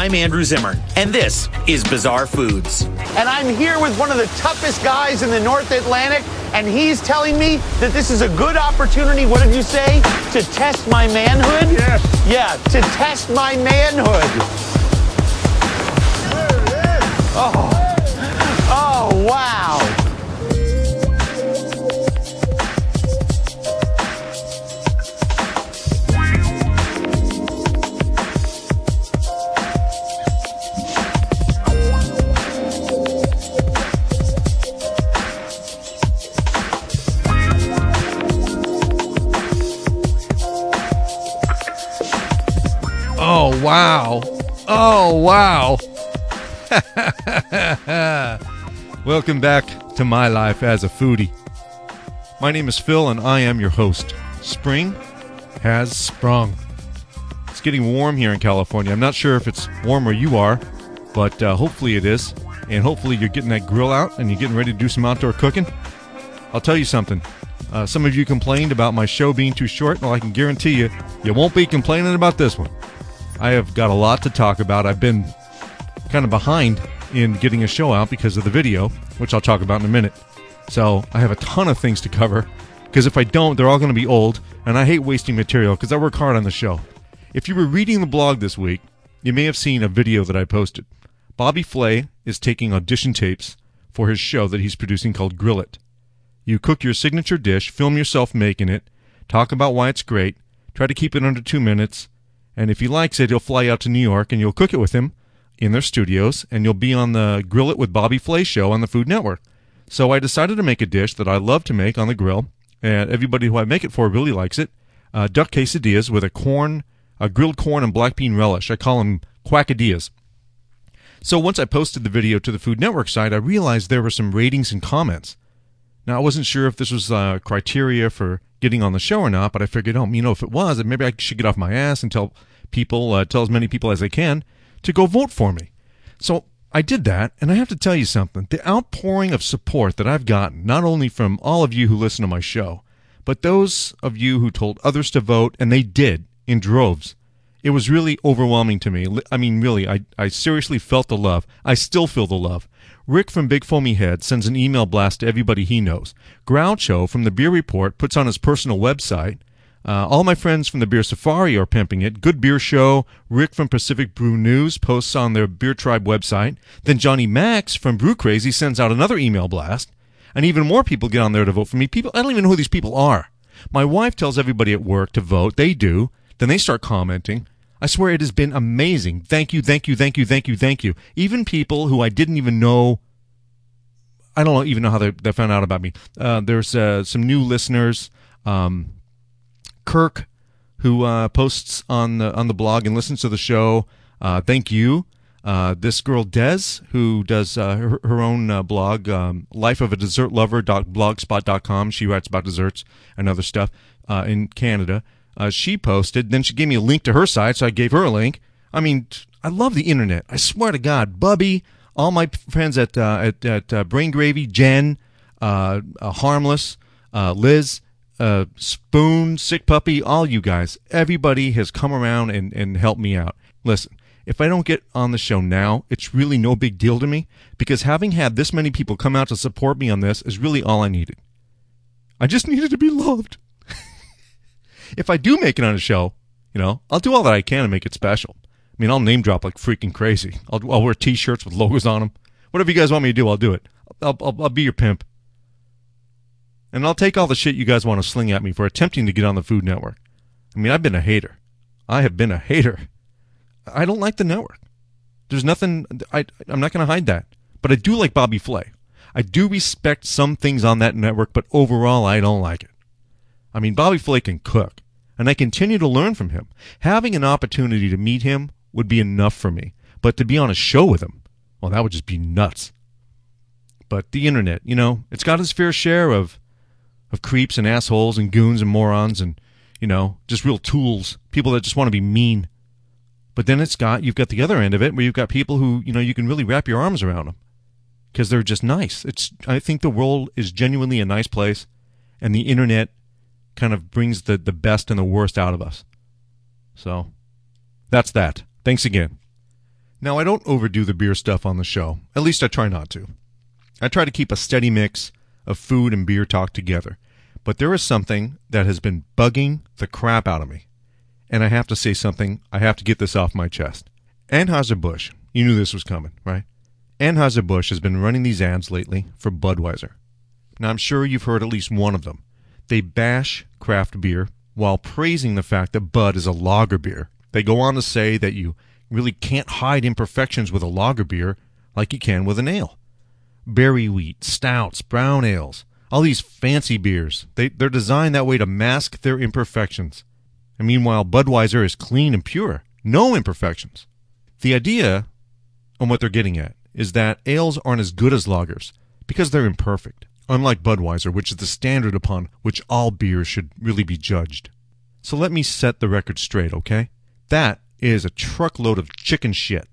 I'm Andrew Zimmern, and this is Bizarre Foods. And I'm here with one of the toughest guys in the North Atlantic, and he's telling me that this is a good opportunity, what did you say, to test my manhood? Yes. Yeah, to test my manhood. There it is. Oh, wow. Oh, wow. Oh, wow. Welcome back to my life as a foodie. My name is Phil, and I am your host. Spring has sprung. It's getting warm here in California. I'm not sure if it's warm where you are, but hopefully it is. And hopefully you're getting that grill out and you're getting ready to do some outdoor cooking. I'll tell you something. Some of you complained about my show being too short. Well, I can guarantee you, you won't be complaining about this one. I have got a lot to talk about. I've been kind of behind in getting a show out because of the video, which I'll talk about in a minute. So I have a ton of things to cover, because if I don't, they're all going to be old, and I hate wasting material because I work hard on the show. If you were reading the blog this week, you may have seen a video that I posted. Bobby Flay is taking audition tapes for his show that he's producing called Grill It. You cook your signature dish, film yourself making it, talk about why it's great, try to keep it under 2 minutes, and if he likes it, he'll fly out to New York and you'll cook it with him in their studios, and you'll be on the Grill It with Bobby Flay show on the Food Network. So I decided to make a dish that I love to make on the grill, and everybody who I make it for really likes it. Duck quesadillas with a grilled corn and black bean relish. I call them quackadillas. So once I posted the video to the Food Network site, I realized there were some ratings and comments. Now, I wasn't sure if this was criteria for getting on the show or not, but I figured, if it was, then maybe I should get off my ass and tell as many people as I can to go vote for me. So I did that, and I have to tell you something. The outpouring of support that I've gotten, not only from all of you who listen to my show, but those of you who told others to vote, and they did, in droves. It was really overwhelming to me. I mean, really, I seriously felt the love. I still feel the love. Rick from Big Foamy Head sends an email blast to everybody he knows. Groucho from the Beer Report puts on his personal website. All my friends from the Beer Safari are pimping it. Good Beer Show. Rick from Pacific Brew News posts on their Beer Tribe website. Then Johnny Max from Brew Crazy sends out another email blast. And even more people get on there to vote for me. I don't even know who these people are. My wife tells everybody at work to vote. They do. Then they start commenting. I swear it has been amazing. Thank you, thank you, thank you, thank you, thank you. Even people who I didn't even know, I don't even know how they found out about me. There's some new listeners. Kirk, who posts on the blog and listens to the show. Thank you. This girl, Des, who does her own blog, lifeofadesertlover.blogspot.com. She writes about desserts and other stuff in Canada. She posted, then she gave me a link to her site, so I gave her a link. I mean, I love the internet. I swear to God. Bubby, all my friends at Brain Gravy, Jen, Harmless, Liz, Spoon, Sick Puppy, all you guys. Everybody has come around and helped me out. Listen, if I don't get on the show now, it's really no big deal to me, because having had this many people come out to support me on this is really all I needed. I just needed to be loved. If I do make it on a show, I'll do all that I can to make it special. I mean, I'll name drop like freaking crazy. I'll wear T-shirts with logos on them. Whatever you guys want me to do, I'll do it. I'll be your pimp. And I'll take all the shit you guys want to sling at me for attempting to get on the Food Network. I mean, I've been a hater. I have been a hater. I don't like the network. There's nothing, I'm not going to hide that. But I do like Bobby Flay. I do respect some things on that network, but overall, I don't like it. I mean, Bobby Flay can cook, and I continue to learn from him. Having an opportunity to meet him would be enough for me. But to be on a show with him, well, that would just be nuts. But the internet, it's got its fair share of creeps and assholes and goons and morons and, just real tools, people that just want to be mean. But then you've got the other end of it where you've got people who, you can really wrap your arms around them because they're just nice. I think the world is genuinely a nice place, and the internet kind of brings the best and the worst out of us. So that's that. Thanks again. Now, I don't overdo the beer stuff on the show. At least I try not to. I try to keep a steady mix of food and beer talk together. But there is something that has been bugging the crap out of me. And I have to say something. I have to get this off my chest. Anheuser-Busch. You knew this was coming, right? Anheuser-Busch has been running these ads lately for Budweiser. Now, I'm sure you've heard at least one of them. They bash craft beer while praising the fact that Bud is a lager beer. They go on to say that you really can't hide imperfections with a lager beer like you can with an ale. Berry wheat, stouts, brown ales, all these fancy beers, they're designed that way to mask their imperfections. And meanwhile, Budweiser is clean and pure, no imperfections. The idea on what they're getting at is that ales aren't as good as lagers because they're imperfect, unlike Budweiser, which is the standard upon which all beers should really be judged. So let me set the record straight, okay? That is a truckload of chicken shit.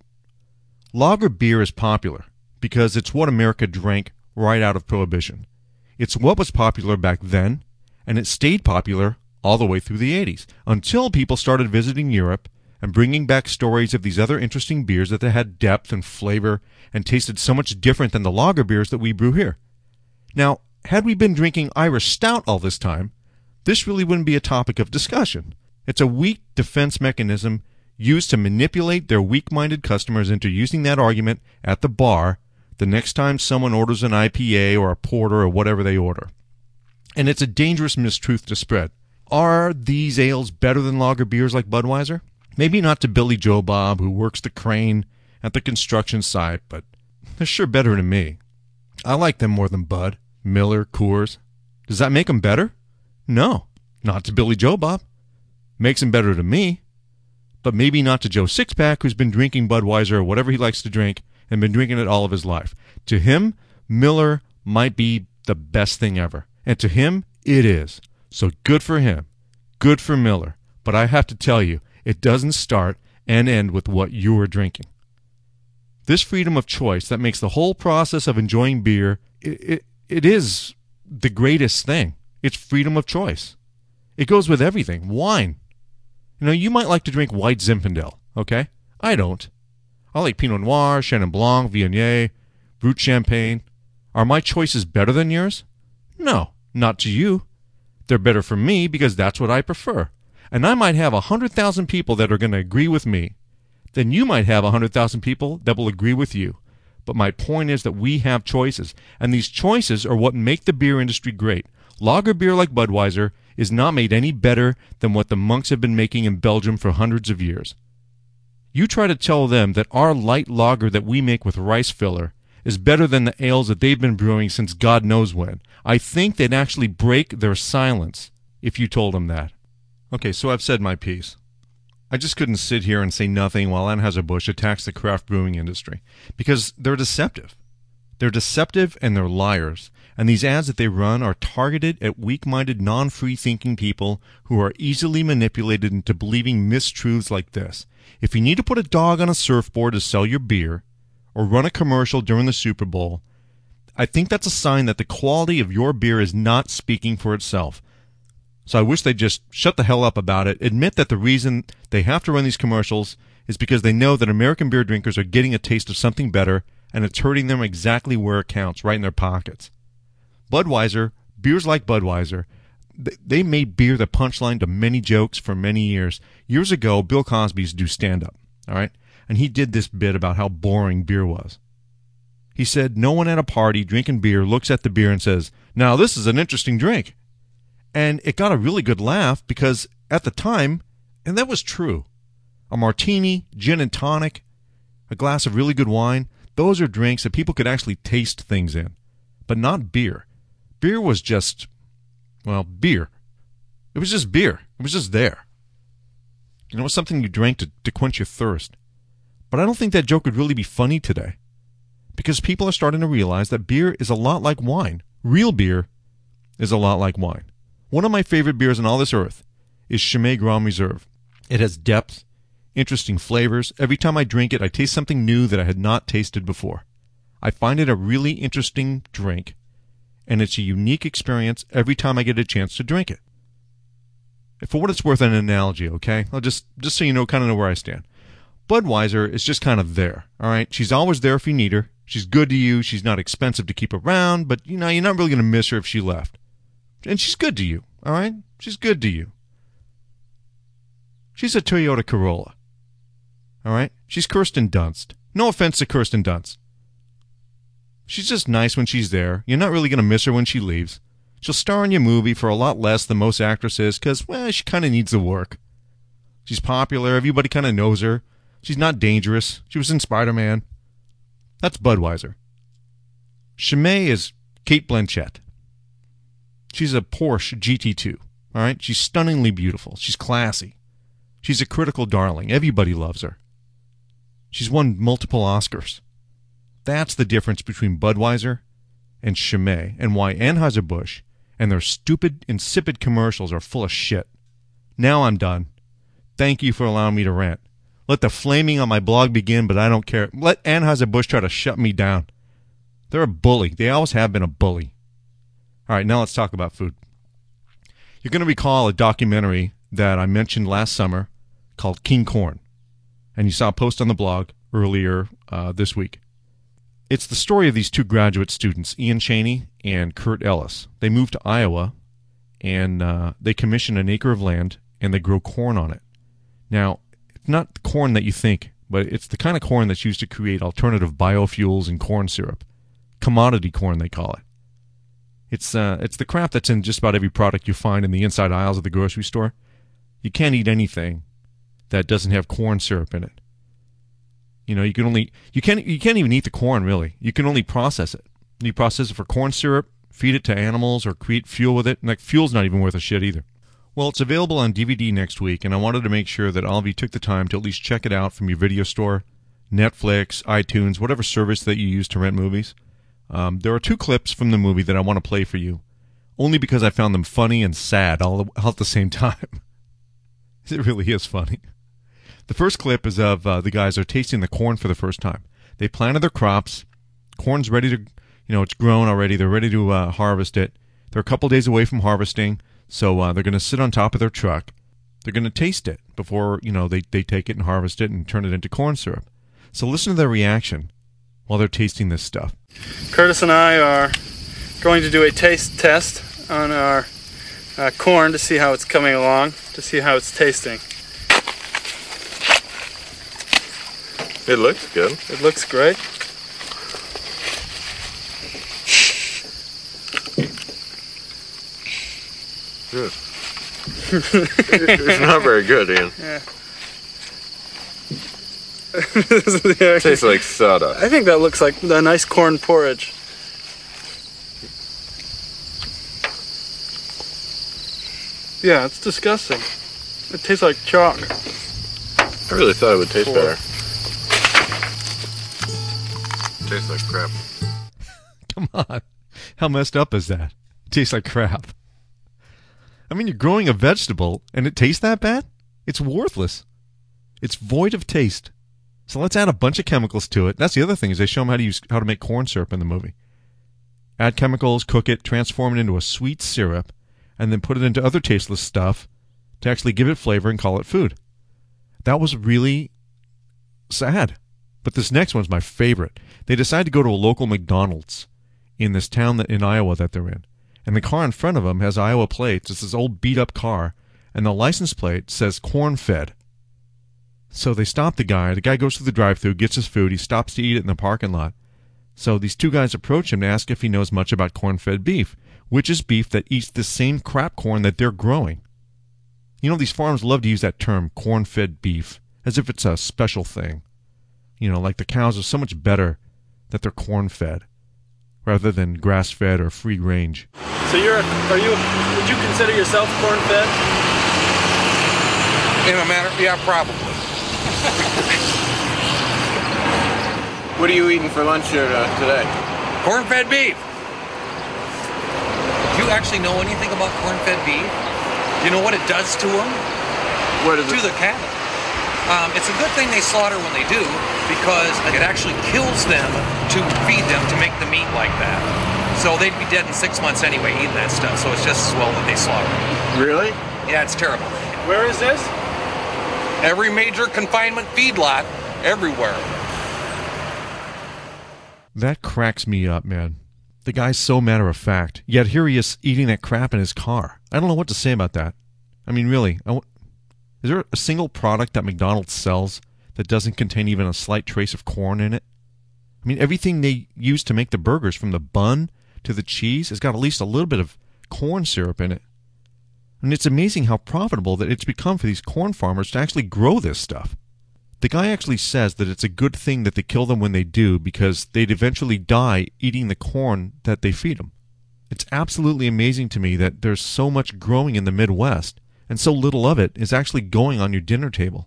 Lager beer is popular because it's what America drank right out of Prohibition. It's what was popular back then, and it stayed popular all the way through the 80s, until people started visiting Europe and bringing back stories of these other interesting beers that they had depth and flavor and tasted so much different than the lager beers that we brew here. Now, had we been drinking Irish Stout all this time, this really wouldn't be a topic of discussion. It's a weak defense mechanism used to manipulate their weak-minded customers into using that argument at the bar the next time someone orders an IPA or a porter or whatever they order. And it's a dangerous mistruth to spread. Are these ales better than lager beers like Budweiser? Maybe not to Billy Joe Bob, who works the crane at the construction site, but they're sure better to me. I like them more than Bud, Miller, Coors. Does that make them better? No, not to Billy Joe Bob. Makes them better to me, but maybe not to Joe Sixpack, who's been drinking Budweiser or whatever he likes to drink and been drinking it all of his life. To him, Miller might be the best thing ever. And to him, it is. So good for him. Good for Miller. But I have to tell you, it doesn't start and end with what you are drinking. This freedom of choice that makes the whole process of enjoying beer, it is the greatest thing. It's freedom of choice. It goes with everything. Wine. You know, you might like to drink white Zinfandel, okay? I don't. I like Pinot Noir, Chenin Blanc, Viognier, Brut Champagne. Are my choices better than yours? No, not to you. They're better for me because that's what I prefer. And I might have 100,000 people that are going to agree with me. Then you might have 100,000 people that will agree with you. But my point is that we have choices, and these choices are what make the beer industry great. Lager beer like Budweiser is not made any better than what the monks have been making in Belgium for hundreds of years. You try to tell them that our light lager that we make with rice filler is better than the ales that they've been brewing since God knows when. I think they'd actually break their silence if you told them that. Okay, so I've said my piece. I just couldn't sit here and say nothing while Anheuser-Busch attacks the craft brewing industry, because they're deceptive. They're deceptive and they're liars, and these ads that they run are targeted at weak-minded, non-free-thinking people who are easily manipulated into believing mistruths like this. If you need to put a dog on a surfboard to sell your beer, or run a commercial during the Super Bowl, I think that's a sign that the quality of your beer is not speaking for itself. So I wish they'd just shut the hell up about it, admit that the reason they have to run these commercials is because they know that American beer drinkers are getting a taste of something better, and it's hurting them exactly where it counts, right in their pockets. Budweiser, beers like Budweiser, they made beer the punchline to many jokes for many years. Years ago, Bill Cosby used to do stand-up, all right? And he did this bit about how boring beer was. He said, no one at a party drinking beer looks at the beer and says, now this is an interesting drink. And it got a really good laugh because at the time, and that was true, a martini, gin and tonic, a glass of really good wine, those are drinks that people could actually taste things in, but not beer. Beer was just, well, beer. It was just beer. It was just there. You know, it was something you drank to quench your thirst. But I don't think that joke would really be funny today, because people are starting to realize that beer is a lot like wine. Real beer is a lot like wine. One of my favorite beers on all this earth is Chimay Grand Reserve. It has depth, interesting flavors. Every time I drink it, I taste something new that I had not tasted before. I find it a really interesting drink, and it's a unique experience every time I get a chance to drink it. For what it's worth, an analogy, okay? I'll just so you know, kind of know where I stand. Budweiser is just kind of there, all right? She's always there if you need her. She's good to you. She's not expensive to keep around, but, you're not really going to miss her if she left. And she's good to you, all right? She's good to you. She's a Toyota Corolla, all right? She's Kirsten Dunst. No offense to Kirsten Dunst. She's just nice when she's there. You're not really going to miss her when she leaves. She'll star in your movie for a lot less than most actresses because, she kind of needs the work. She's popular. Everybody kind of knows her. She's not dangerous. She was in Spider-Man. That's Budweiser. Chimay is Kate Blanchett. She's a Porsche GT2. All right? She's stunningly beautiful. She's classy. She's a critical darling. Everybody loves her. She's won multiple Oscars. That's the difference between Budweiser and Chimay, and why Anheuser-Busch and their stupid, insipid commercials are full of shit. Now I'm done. Thank you for allowing me to rant. Let the flaming on my blog begin, but I don't care. Let Anheuser-Busch try to shut me down. They're a bully. They always have been a bully. All right, now let's talk about food. You're going to recall a documentary that I mentioned last summer called King Corn, and you saw a post on the blog earlier this week. It's the story of these two graduate students, Ian Cheney and Kurt Ellis. They moved to Iowa, and they commission an acre of land, and they grow corn on it. Now, it's not the corn that you think, but it's the kind of corn that's used to create alternative biofuels and corn syrup. Commodity corn, they call it. It's the crap that's in just about every product you find in the inside aisles of the grocery store. You can't eat anything that doesn't have corn syrup in it. You can't even eat the corn, really. You can only process it. You process it for corn syrup, feed it to animals, or create fuel with it. And fuel's not even worth a shit either. Well, it's available on DVD next week, and I wanted to make sure that all of you took the time to at least check it out from your video store, Netflix, iTunes, whatever service that you use to rent movies. There are two clips from the movie that I want to play for you, only because I found them funny and sad all at the same time. It really is funny. The first clip is of the guys are tasting the corn for the first time. They planted their crops. Corn's ready to, it's grown already. They're ready to harvest it. They're a couple days away from harvesting, so they're going to sit on top of their truck. They're going to taste it before, they take it and harvest it and turn it into corn syrup. So listen to their reaction while they're tasting this stuff. Curtis and I are going to do a taste test on our corn to see how it's coming along, to see how it's tasting. It looks good. It looks great. Good. It's not very good, Ian. Yeah. It tastes like soda. I think that looks like a nice corn porridge. Yeah, it's disgusting. It tastes like chalk. I really thought it would taste better. Tastes like crap. Come on. How messed up is that? It tastes like crap. I mean, you're growing a vegetable and it tastes that bad? It's worthless. It's void of taste. So let's add a bunch of chemicals to it. That's the other thing, is they show them how to make corn syrup in the movie. Add chemicals, cook it, transform it into a sweet syrup, and then put it into other tasteless stuff to actually give it flavor and call it food. That was really sad. But this next one's my favorite. They decide to go to a local McDonald's in this town in Iowa that they're in. And the car in front of them has Iowa plates. It's this old beat-up car, and the license plate says corn-fed. So they stop the guy. The guy goes through the drive-thru, gets his food. He stops to eat it in the parking lot. So these two guys approach him to ask if he knows much about corn-fed beef, which is beef that eats the same crap corn that they're growing. These farms love to use that term, corn-fed beef, as if it's a special thing. Like the cows are so much better that they're corn-fed rather than grass-fed or free-range. So would you consider yourself corn-fed? In a manner, yeah, probably. What are you eating for lunch here today? Corn-fed beef. Do you actually know anything about corn-fed beef? Do you know what it does to them? What is it? To the cattle. It's a good thing they slaughter when they do, because it actually kills them to feed them to make the meat like that. So they'd be dead in 6 months anyway eating that stuff, so it's just as well that they slaughter it. Really? Yeah, it's terrible. Where is this? Every major confinement feedlot everywhere. That cracks me up, man. The guy's so matter-of-fact, yet here he is eating that crap in his car. I don't know what to say about that. I mean, really, is there a single product that McDonald's sells that doesn't contain even a slight trace of corn in it? I mean, everything they use to make the burgers, from the bun to the cheese, has got at least a little bit of corn syrup in it. And it's amazing how profitable that it's become for these corn farmers to actually grow this stuff. The guy actually says that it's a good thing that they kill them when they do, because they'd eventually die eating the corn that they feed them. It's absolutely amazing to me that there's so much growing in the Midwest, and so little of it is actually going on your dinner table.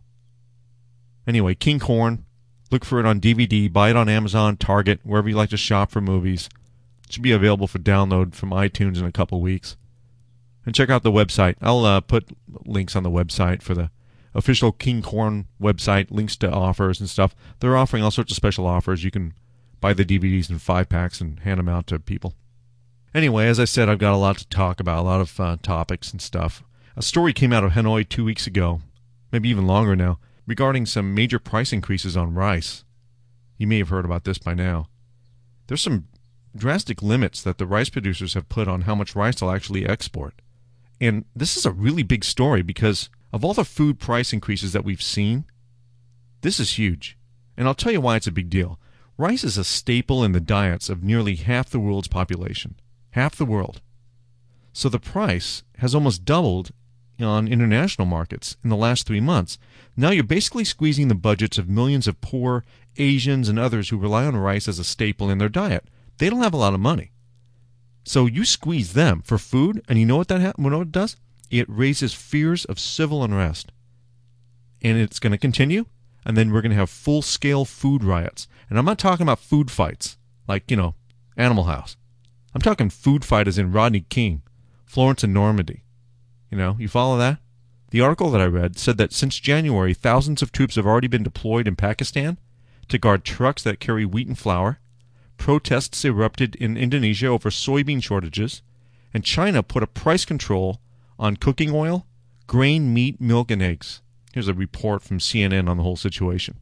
Anyway, King Corn, look for it on DVD, buy it on Amazon, Target, wherever you like to shop for movies. It should be available for download from iTunes in a couple weeks. And check out the website. I'll put links on the website for the official King Corn website, links to offers and stuff. They're offering all sorts of special offers. You can buy the DVDs in 5-packs and hand them out to people. Anyway, as I said, I've got a lot to talk about, a lot of topics and stuff. A story came out of Hanoi 2 weeks ago, maybe even longer now, regarding some major price increases on rice. You may have heard about this by now. There's some drastic limits that the rice producers have put on how much rice they'll actually export. And this is a really big story because of all the food price increases that we've seen, this is huge. And I'll tell you why it's a big deal. Rice is a staple in the diets of nearly half the world's population. Half the world. So the price has almost doubled on international markets in the last 3 months. Now you're basically squeezing the budgets of millions of poor Asians and others who rely on rice as a staple in their diet. They don't have a lot of money. So you squeeze them for food, and you know what what it does? It raises fears of civil unrest. And it's going to continue, and then we're going to have full-scale food riots. And I'm not talking about food fights, like, Animal House. I'm talking food fight as in Rodney King, Florence and Normandy. You follow that? The article that I read said that since January, thousands of troops have already been deployed in Pakistan to guard trucks that carry wheat and flour. Protests erupted in Indonesia over soybean shortages, and China put a price control on cooking oil, grain, meat, milk, and eggs. Here's a report from CNN on the whole situation.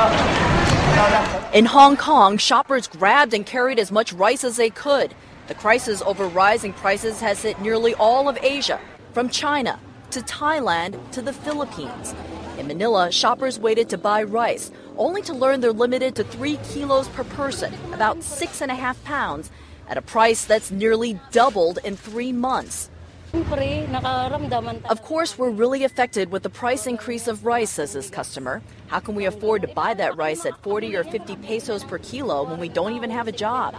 In Hong Kong, shoppers grabbed and carried as much rice as they could. The crisis over rising prices has hit nearly all of Asia, from China to Thailand to the Philippines. In Manila, shoppers waited to buy rice, only to learn they're limited to 3 kilos per person, about 6.5 pounds, at a price that's nearly doubled in 3 months. Of course, we're really affected with the price increase of rice, says this customer. How can we afford to buy that rice at 40 or 50 pesos per kilo when we don't even have a job?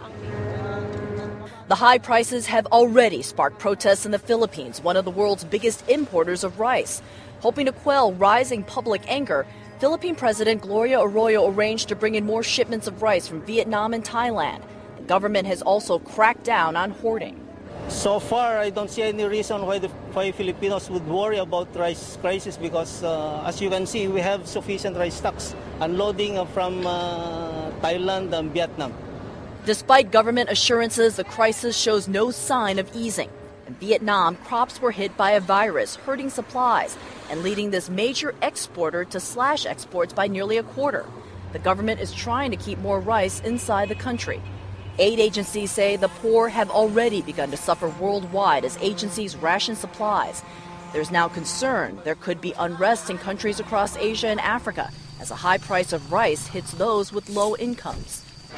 The high prices have already sparked protests in the Philippines, one of the world's biggest importers of rice. Hoping to quell rising public anger, Philippine President Gloria Arroyo arranged to bring in more shipments of rice from Vietnam and Thailand. The government has also cracked down on hoarding. So far, I don't see any reason why Filipinos would worry about rice crisis because, as you can see, we have sufficient rice stocks, unloading from Thailand and Vietnam. Despite government assurances, the crisis shows no sign of easing. In Vietnam, crops were hit by a virus, hurting supplies and leading this major exporter to slash exports by nearly a quarter. The government is trying to keep more rice inside the country. Aid agencies say the poor have already begun to suffer worldwide as agencies ration supplies. There's now concern there could be unrest in countries across Asia and Africa as a high price of rice hits those with low incomes.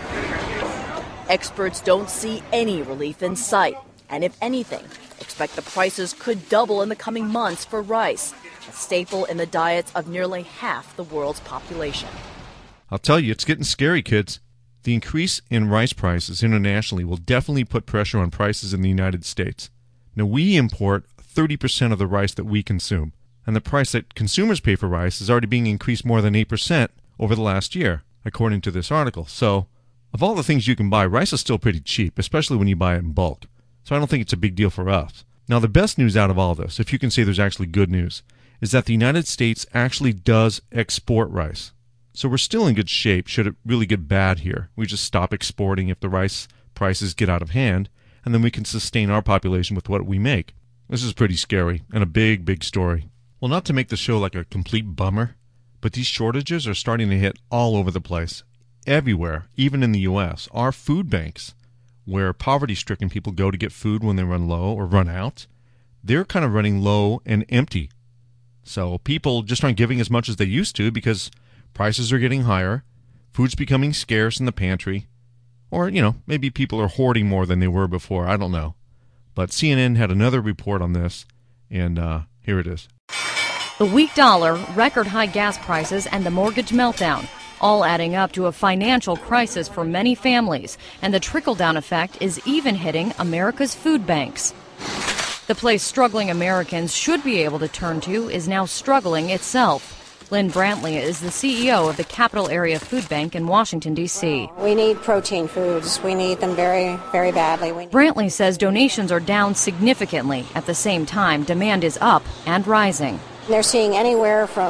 Experts don't see any relief in sight, and if anything, expect the prices could double in the coming months for rice, a staple in the diets of nearly half the world's population. I'll tell you, it's getting scary, kids. The increase in rice prices internationally will definitely put pressure on prices in the United States. Now, we import 30% of the rice that we consume, and the price that consumers pay for rice is already being increased more than 8% over the last year, according to this article. So, of all the things you can buy, rice is still pretty cheap, especially when you buy it in bulk. So I don't think it's a big deal for us. Now, the best news out of all this, if you can say there's actually good news, is that the United States actually does export rice. So we're still in good shape should it really get bad here. We just stop exporting if the rice prices get out of hand, and then we can sustain our population with what we make. This is pretty scary and a big, big story. Well, not to make the show like a complete bummer, But these shortages are starting to hit all over the place, everywhere, even in the U.S. Our food banks, where poverty-stricken people go to get food when they run low or run out, they're kind of running low and empty. So people just aren't giving as much as they used to because prices are getting higher, food's becoming scarce in the pantry, or, maybe people are hoarding more than they were before. I don't know. But CNN had another report on this, and here it is. The weak dollar, record high gas prices, and the mortgage meltdown, all adding up to a financial crisis for many families, and the trickle-down effect is even hitting America's food banks. The place struggling Americans should be able to turn to is now struggling itself. Lynn Brantley is the CEO of the Capital Area Food Bank in Washington, D.C. We need protein foods. We need them very, very badly. Brantley says donations are down significantly. At the same time, demand is up and rising. They're seeing anywhere from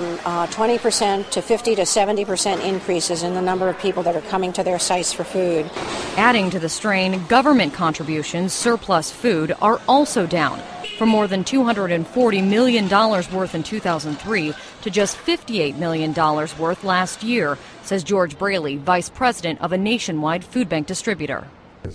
20% to 50 to 70% increases in the number of people that are coming to their sites for food. Adding to the strain, government contributions, surplus food, are also down, from more than $240 million worth in 2003 to just $58 million worth last year, says George Braley, vice president of a nationwide food bank distributor.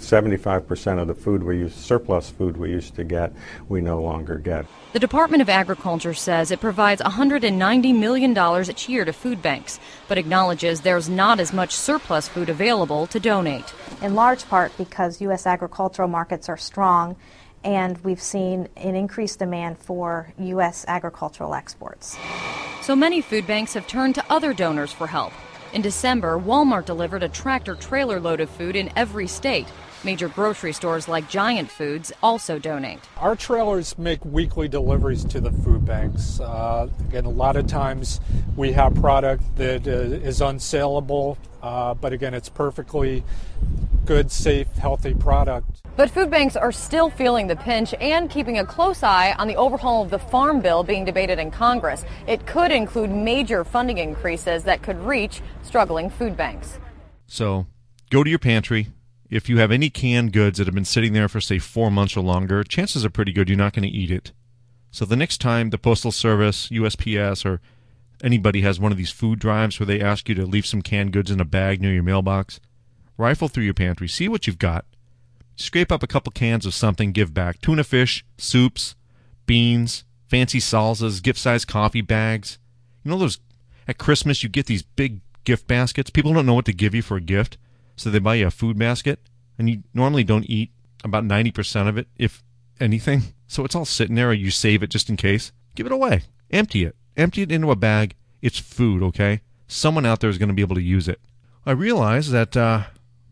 75% of the food we use, surplus food we used to get, we no longer get. The Department of Agriculture says it provides $190 million each year to food banks, but acknowledges there's not as much surplus food available to donate. In large part because U.S. agricultural markets are strong, and we've seen an increased demand for U.S. agricultural exports. So many food banks have turned to other donors for help. In December, Walmart delivered a tractor-trailer load of food in every state. Major grocery stores like Giant Foods also donate. Our trailers make weekly deliveries to the food banks. Again, a lot of times we have product that is unsaleable, but again, it's perfectly good, safe, healthy product. But food banks are still feeling the pinch and keeping a close eye on the overhaul of the Farm Bill being debated in Congress. It could include major funding increases that could reach struggling food banks. So go to your pantry. If you have any canned goods that have been sitting there for, say, 4 months or longer, chances are pretty good you're not going to eat it. So the next time the Postal Service, USPS, or anybody has one of these food drives where they ask you to leave some canned goods in a bag near your mailbox, rifle through your pantry, see what you've got. Scrape up a couple cans of something, give back. Tuna fish, soups, beans, fancy salsas, gift-sized coffee bags. You know those, at Christmas you get these big gift baskets? People don't know what to give you for a gift, so they buy you a food basket, and you normally don't eat about 90% of it, if anything. So it's all sitting there, or you save it just in case. Give it away. Empty it. Empty it into a bag. It's food, okay? Someone out there is going to be able to use it. I realize that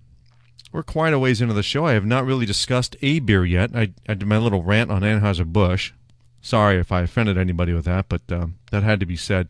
we're quite a ways into the show. I have not really discussed a beer yet. I did my little rant on Anheuser-Busch. Sorry if I offended anybody with that, but that had to be said.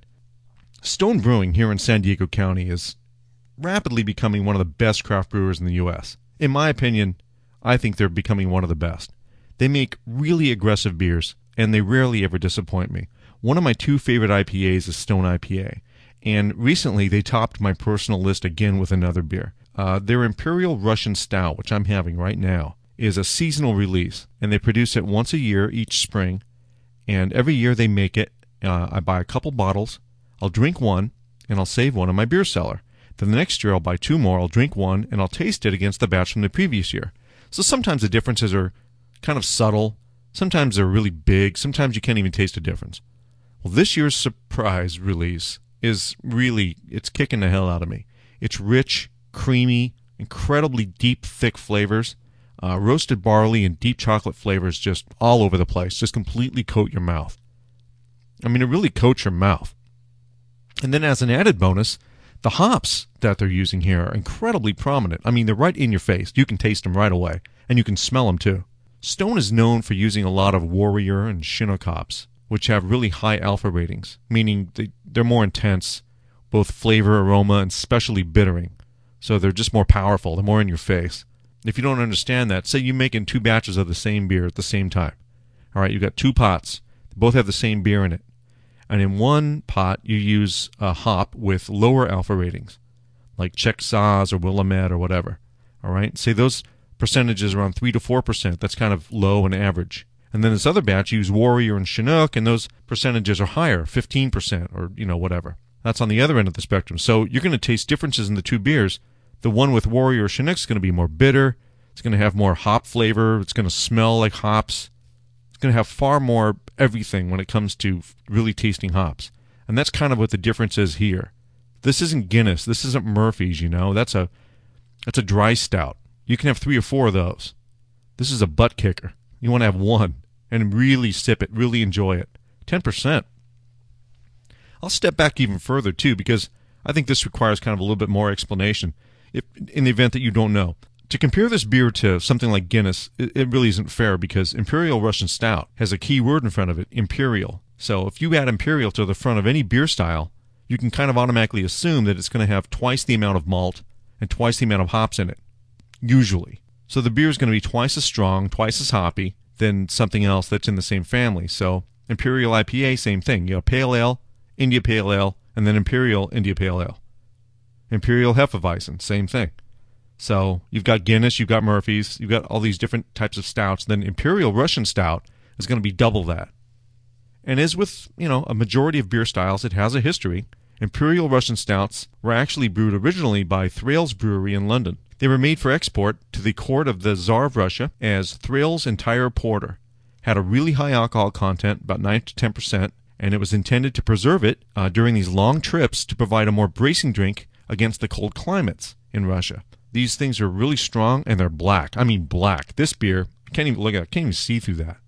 Stone Brewing here in San Diego County is rapidly becoming one of the best craft brewers in the U.S. In my opinion, I think they're becoming one of the best. They make really aggressive beers, and they rarely ever disappoint me. One of my two favorite IPAs is Stone IPA, and recently they topped my personal list again with another beer. Their Imperial Russian Stout, which I'm having right now, is a seasonal release, and they produce it once a year each spring, and every year they make it. I buy a couple bottles, I'll drink one, and I'll save one in my beer cellar. Then the next year I'll buy two more, I'll drink one, and I'll taste it against the batch from the previous year. So sometimes the differences are kind of subtle, sometimes they're really big, sometimes you can't even taste a difference. Well, this year's surprise release is really, it's kicking the hell out of me. It's rich, creamy, incredibly deep, thick flavors, roasted barley and deep chocolate flavors just all over the place, just completely coat your mouth. I mean, it really coats your mouth. And then as an added bonus, the hops that they're using here are incredibly prominent. I mean, they're right in your face. You can taste them right away, and you can smell them too. Stone is known for using a lot of Warrior and Chinook hops, which have really high alpha ratings, meaning they're more intense, both flavor, aroma, and especially bittering. So they're just more powerful. They're more in your face. If you don't understand that, say you're making two batches of the same beer at the same time. All right, you've got two pots. They both have the same beer in it. And in one pot, you use a hop with lower alpha ratings, like Czech Saaz or Willamette or whatever. All right, say those percentages are around 3 to 4%. That's kind of low and average. And then this other batch, you use Warrior and Chinook, and those percentages are higher, 15% or, whatever. That's on the other end of the spectrum. So you're going to taste differences in the two beers. The one with Warrior Chinook is going to be more bitter. It's going to have more hop flavor. It's going to smell like hops. It's going to have far more everything when it comes to really tasting hops. And that's kind of what the difference is here. This isn't Guinness. This isn't Murphy's, you know. That's a dry stout. You can have 3 or 4 of those. This is a butt kicker. You want to have one and really sip it, really enjoy it. 10%. I'll step back even further, too, because I think this requires kind of a little bit more explanation in the event that you don't know. To compare this beer to something like Guinness, it really isn't fair because Imperial Russian Stout has a key word in front of it, Imperial. So if you add Imperial to the front of any beer style, you can kind of automatically assume that it's going to have twice the amount of malt and twice the amount of hops in it, usually. So the beer is going to be twice as strong, twice as hoppy than something else that's in the same family. So Imperial IPA, same thing. You have Pale Ale, India Pale Ale, and then Imperial India Pale Ale. Imperial Hefeweizen, same thing. So you've got Guinness, you've got Murphy's, you've got all these different types of stouts. Then Imperial Russian Stout is going to be double that. And as with, a majority of beer styles, it has a history. Imperial Russian Stouts were actually brewed originally by Thrale's Brewery in London. They were made for export to the court of the Tsar of Russia as Thrale's Entire Porter. Had a really high alcohol content, about 9 to 10%, and it was intended to preserve it during these long trips to provide a more bracing drink against the cold climates in Russia. These things are really strong, and they're black. I mean black. This beer, I can't even look at it. I can't even see through that.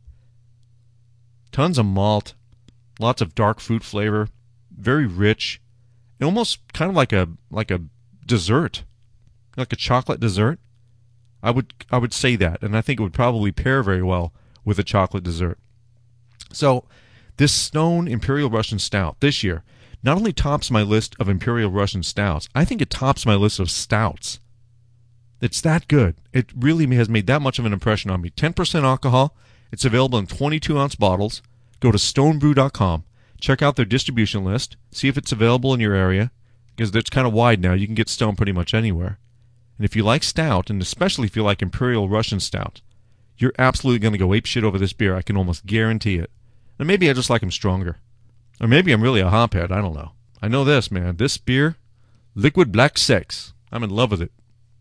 Tons of malt, lots of dark fruit flavor, very rich, and almost kind of like a dessert, like a chocolate dessert. I would say that, and I think it would probably pair very well with a chocolate dessert. So this Stone Imperial Russian Stout this year not only tops my list of Imperial Russian Stouts, I think it tops my list of stouts. It's that good. It really has made that much of an impression on me. 10% alcohol. It's available in 22-ounce bottles. Go to stonebrew.com. Check out their distribution list. See if it's available in your area, because it's kind of wide now. You can get Stone pretty much anywhere. And if you like stout, and especially if you like Imperial Russian Stout, you're absolutely going to go apeshit over this beer. I can almost guarantee it. And maybe I just like them stronger. Or maybe I'm really a hophead. I don't know. I know this, man. This beer, Liquid Black Sex. I'm in love with it.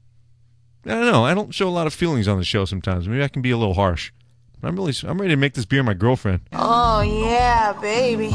I don't know. I don't show a lot of feelings on the show sometimes. Maybe I can be a little harsh. I'm ready to make this beer my girlfriend. Oh, yeah, baby.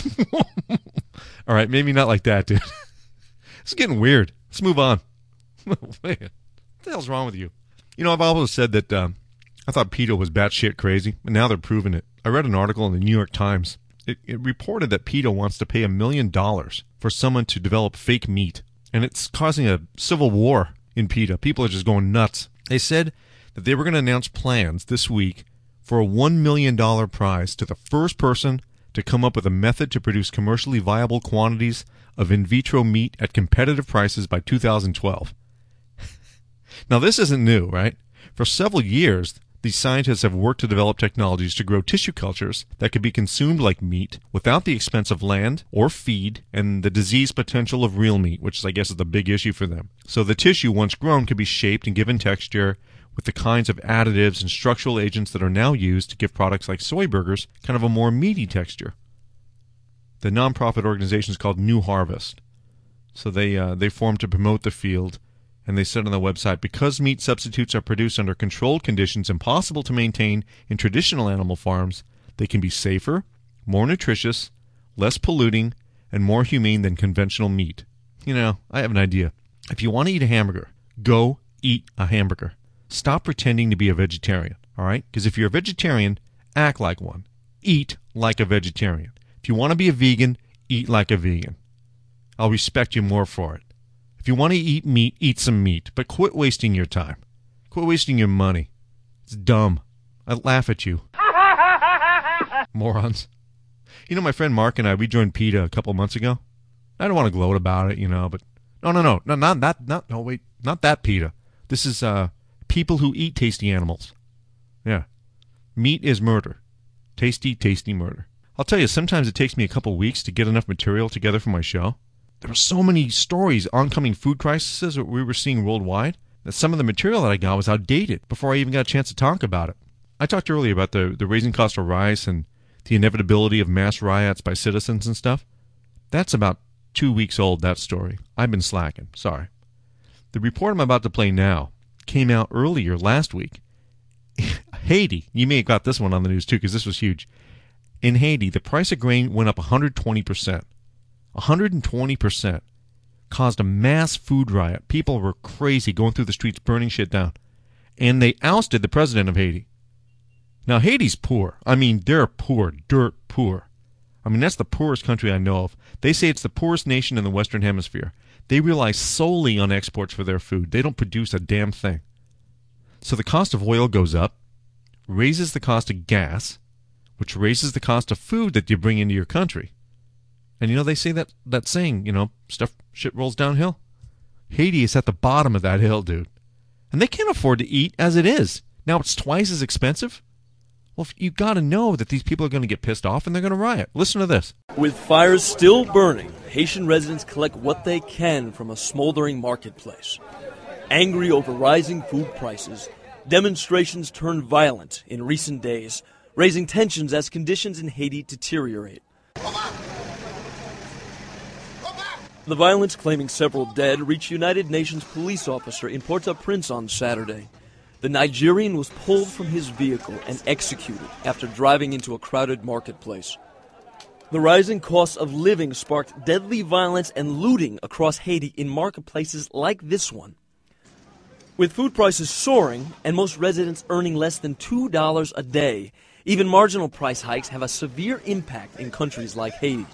All right, maybe not like that, dude. It's getting weird. Let's move on. What the hell's wrong with you? I've always said that I thought PETA was batshit crazy, and now they're proving it. I read an article in the New York Times. It reported that PETA wants to pay $1 million for someone to develop fake meat, and it's causing a civil war in PETA. People are just going nuts. They said that they were going to announce plans this week for a $1 million prize to the first person to come up with a method to produce commercially viable quantities of in vitro meat at competitive prices by 2012. Now, this isn't new, right? For several years, these scientists have worked to develop technologies to grow tissue cultures that could be consumed like meat without the expense of land or feed and the disease potential of real meat, which I guess is the big issue for them. So the tissue, once grown, could be shaped and given texture with the kinds of additives and structural agents that are now used to give products like soy burgers kind of a more meaty texture. The nonprofit organization is called New Harvest. So they formed to promote the field. And they said on their website, because meat substitutes are produced under controlled conditions impossible to maintain in traditional animal farms, they can be safer, more nutritious, less polluting, and more humane than conventional meat. I have an idea. If you want to eat a hamburger, go eat a hamburger. Stop pretending to be a vegetarian, all right? Because if you're a vegetarian, act like one. Eat like a vegetarian. If you want to be a vegan, eat like a vegan. I'll respect you more for it. If you want to eat meat, eat some meat, but quit wasting your time. Quit wasting your money. It's dumb. I laugh at you. Morons. My friend Mark and we joined PETA a couple months ago. I don't want to gloat about it, but no, not that PETA. This is people who eat tasty animals. Yeah. Meat is murder. Tasty, tasty murder. I'll tell you, sometimes it takes me a couple weeks to get enough material together for my show. There were so many stories, oncoming food crises that we were seeing worldwide, that some of the material that I got was outdated before I even got a chance to talk about it. I talked earlier about the raising cost of rice and the inevitability of mass riots by citizens and stuff. That's about 2 weeks old, that story. I've been slacking. Sorry. The report I'm about to play now came out earlier last week. Haiti, you may have got this one on the news too because this was huge. In Haiti, the price of grain went up 120%. 120%. Caused a mass food riot. People were crazy, going through the streets, burning shit down. And they ousted the president of Haiti. Now, Haiti's poor. I mean, they're poor, dirt poor. I mean, that's the poorest country I know of. They say it's the poorest nation in the Western Hemisphere. They rely solely on exports for their food. They don't produce a damn thing. So the cost of oil goes up, raises the cost of gas, which raises the cost of food that you bring into your country. And you know, they say that saying, you know, shit rolls downhill. Haiti is at the bottom of that hill, dude. And they can't afford to eat as it is. Now it's twice as expensive. Well, you got to know that these people are going to get pissed off and they're going to riot. Listen to this. With fires still burning, Haitian residents collect what they can from a smoldering marketplace. Angry over rising food prices, demonstrations turned violent in recent days, raising tensions as conditions in Haiti deteriorate. The violence, claiming several dead, reached United Nations police officer in Port-au-Prince on Saturday. The Nigerian was pulled from his vehicle and executed after driving into a crowded marketplace. The rising cost of living sparked deadly violence and looting across Haiti in marketplaces like this one. With food prices soaring and most residents earning less than $2 a day, even marginal price hikes have a severe impact in countries like Haiti.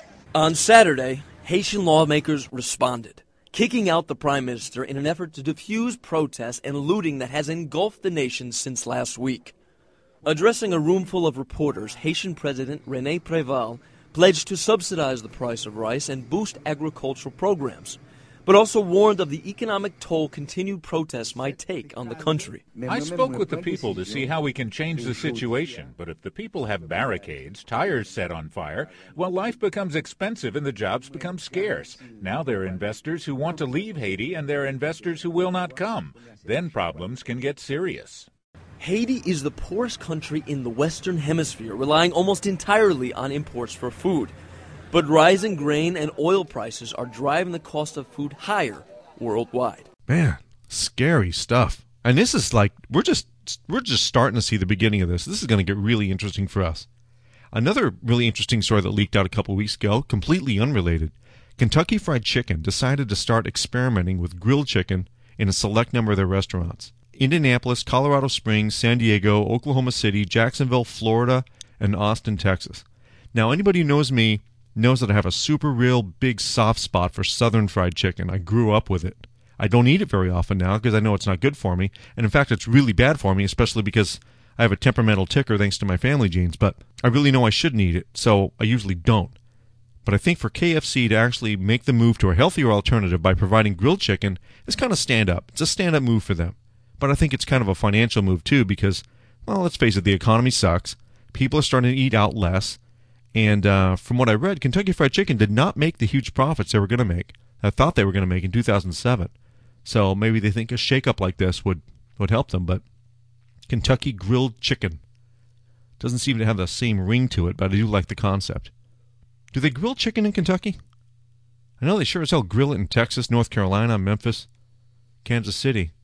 On Saturday, Haitian lawmakers responded, kicking out the prime minister in an effort to defuse protests and looting that has engulfed the nation since last week. Addressing a room full of reporters, Haitian President René Préval pledged to subsidize the price of rice and boost agricultural programs, but also warned of the economic toll continued protests might take on the country. I spoke with the people to see how we can change the situation, but if the people have barricades, tires set on fire, well, life becomes expensive and the jobs become scarce. Now there are investors who want to leave Haiti and there are investors who will not come. Then problems can get serious. Haiti is the poorest country in the Western Hemisphere, relying almost entirely on imports for food. But rising grain and oil prices are driving the cost of food higher worldwide. Man, scary stuff. And this is like, we're just starting to see the beginning of this. This is going to get really interesting for us. Another really interesting story that leaked out a couple weeks ago, completely unrelated. Kentucky Fried Chicken decided to start experimenting with grilled chicken in a select number of their restaurants. Indianapolis, Colorado Springs, San Diego, Oklahoma City, Jacksonville, Florida, and Austin, Texas. Now, anybody who knows me knows that I have a super real big soft spot for Southern fried chicken. I grew up with it. I don't eat it very often now because I know it's not good for me. And in fact, it's really bad for me, especially because I have a temperamental ticker thanks to my family genes. But I really know I shouldn't eat it, so I usually don't. But I think for KFC to actually make the move to a healthier alternative by providing grilled chicken is kind of stand-up. It's a stand-up move for them. But I think it's kind of a financial move too because, well, let's face it, the economy sucks. People are starting to eat out less. And from what I read, Kentucky Fried Chicken did not make the huge profits they were going to make. I thought they were going to make in 2007. So maybe they think a shakeup like this would help them. But Kentucky Grilled Chicken doesn't seem to have the same ring to it, but I do like the concept. Do they grill chicken in Kentucky? I know they sure as hell grill it in Texas, North Carolina, Memphis, Kansas City.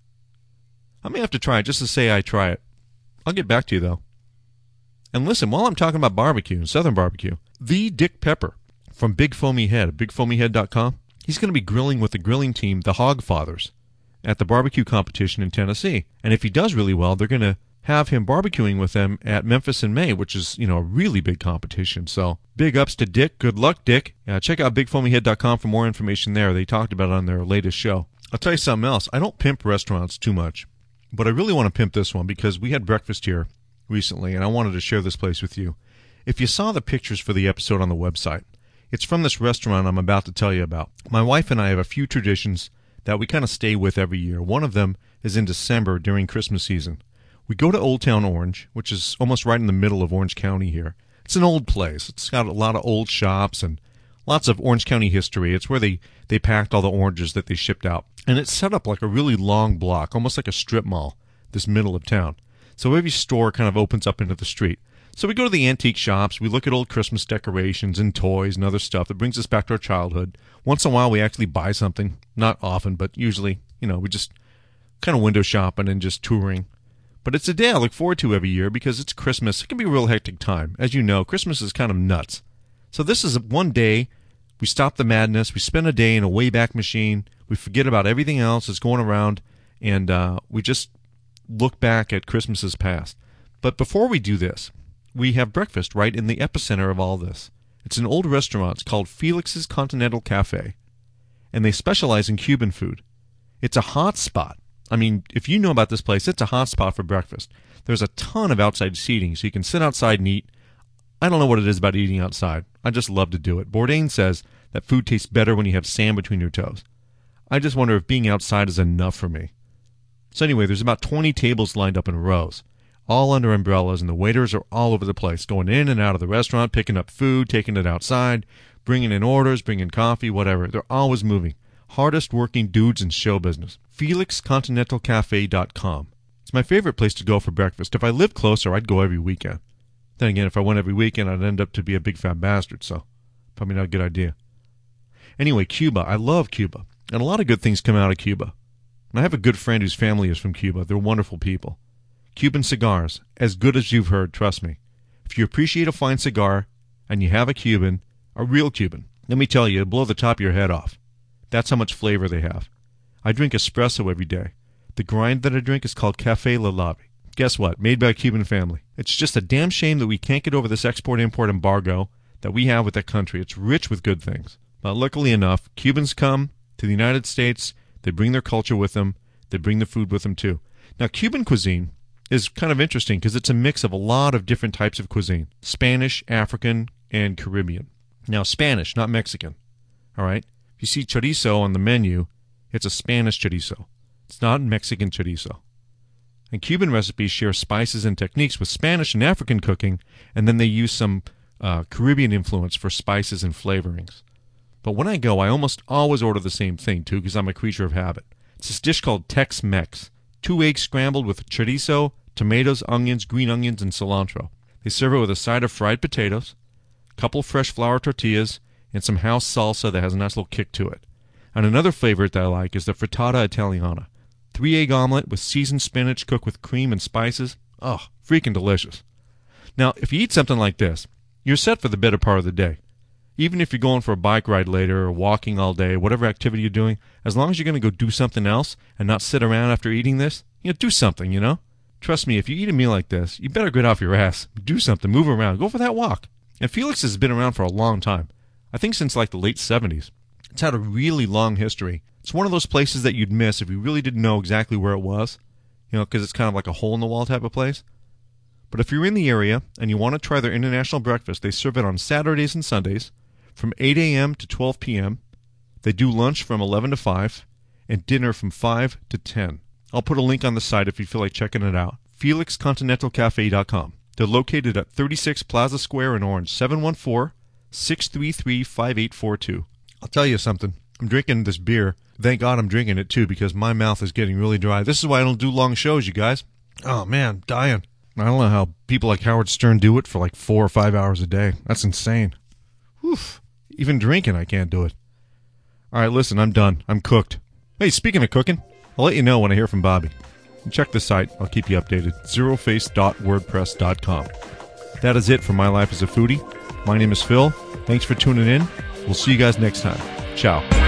I may have to try it just to say I try it. I'll get back to you, though. And listen, while I'm talking about barbecue and Southern barbecue, the Dick Pepper from Big Foamy Head, BigFoamyHead.com, he's going to be grilling with the grilling team, the Hogfathers, at the barbecue competition in Tennessee. And if he does really well, they're going to have him barbecuing with them at Memphis in May, which is, a really big competition. So big ups to Dick. Good luck, Dick. Check out BigFoamyHead.com for more information there. They talked about it on their latest show. I'll tell you something else. I don't pimp restaurants too much, but I really want to pimp this one because we had breakfast here recently, and I wanted to share this place with you. If you saw the pictures for the episode on the website, it's from this restaurant I'm about to tell you about. My wife and I have a few traditions that we kind of stay with every year. One of them is in December during Christmas season. We go to Old Town Orange, which is almost right in the middle of Orange County here. It's an old place. It's got a lot of old shops and lots of Orange County history. It's where they packed all the oranges that they shipped out. And it's set up like a really long block, almost like a strip mall, this middle of town. So every store kind of opens up into the street. So we go to the antique shops, we look at old Christmas decorations and toys and other stuff that brings us back to our childhood. Once in a while we actually buy something. Not often, but usually, we just kind of window shopping and just touring. But it's a day I look forward to every year because it's Christmas. It can be a real hectic time. As you know, Christmas is kind of nuts. So this is one day we stop the madness. We spend a day in a Wayback Machine. We forget about everything else that's going around, and we just look back at Christmases past. But before we do this, we have breakfast right in the epicenter of all this. It's an old restaurant. It's called Felix's Continental Cafe, and they specialize in Cuban food. It's a hot spot. I mean, if you know about this place, it's a hot spot for breakfast. There's a ton of outside seating, so you can sit outside and eat. I don't know what it is about eating outside. I just love to do it. Bourdain says that food tastes better when you have sand between your toes. I just wonder if being outside is enough for me. So anyway, there's about 20 tables lined up in rows, all under umbrellas, and the waiters are all over the place, going in and out of the restaurant, picking up food, taking it outside, bringing in orders, bringing coffee, whatever. They're always moving. Hardest working dudes in show business. FelixContinentalCafe.com. It's my favorite place to go for breakfast. If I lived closer, I'd go every weekend. Then again, if I went every weekend, I'd end up to be a big fat bastard, so probably not a good idea. Anyway, Cuba. I love Cuba. And a lot of good things come out of Cuba. And I have a good friend whose family is from Cuba. They're wonderful people. Cuban cigars, as good as you've heard, trust me. If you appreciate a fine cigar and you have a Cuban, a real Cuban, let me tell you, it'll blow the top of your head off. That's how much flavor they have. I drink espresso every day. The grind that I drink is called Café La Lave. Guess what? Made by a Cuban family. It's just a damn shame that we can't get over this export-import embargo that we have with that country. It's rich with good things. But luckily enough, Cubans come to the United States. They bring their culture with them. They bring the food with them, too. Now, Cuban cuisine is kind of interesting because it's a mix of a lot of different types of cuisine. Spanish, African, and Caribbean. Now, Spanish, not Mexican. All right? If you see chorizo on the menu, it's a Spanish chorizo. It's not Mexican chorizo. And Cuban recipes share spices and techniques with Spanish and African cooking, and then they use some Caribbean influence for spices and flavorings. But when I go, I almost always order the same thing, too, because I'm a creature of habit. It's this dish called Tex-Mex. 2 eggs scrambled with chorizo, tomatoes, onions, green onions, and cilantro. They serve it with a side of fried potatoes, a couple fresh flour tortillas, and some house salsa that has a nice little kick to it. And another favorite that I like is the frittata italiana. 3-egg omelet with seasoned spinach cooked with cream and spices. Oh, freaking delicious. Now, if you eat something like this, you're set for the better part of the day. Even if you're going for a bike ride later or walking all day, whatever activity you're doing, as long as you're going to go do something else and not sit around after eating this, do something, Trust me, if you eat a meal like this, you better get off your ass. Do something, move around, go for that walk. And Felix has been around for a long time. I think since like the late 70s. It's had a really long history. It's one of those places that you'd miss if you really didn't know exactly where it was, because it's kind of like a hole-in-the-wall type of place. But if you're in the area and you want to try their international breakfast, they serve it on Saturdays and Sundays from 8 a.m. to 12 p.m. They do lunch from 11 to 5 and dinner from 5 to 10. I'll put a link on the site if you feel like checking it out. FelixContinentalCafe.com. They're located at 36 Plaza Square in Orange, 714-633-5842. I'll tell you something. I'm drinking this beer. Thank God I'm drinking it, too, because my mouth is getting really dry. This is why I don't do long shows, you guys. Oh, man, I'm dying. I don't know how people like Howard Stern do it for like 4 or 5 hours a day. That's insane. Whew. Even drinking, I can't do it. All right, listen, I'm done. I'm cooked. Hey, speaking of cooking, I'll let you know when I hear from Bobby. And check the site. I'll keep you updated. zeroface.wordpress.com. That is it for My Life as a Foodie. My name is Phil. Thanks for tuning in. We'll see you guys next time. Ciao.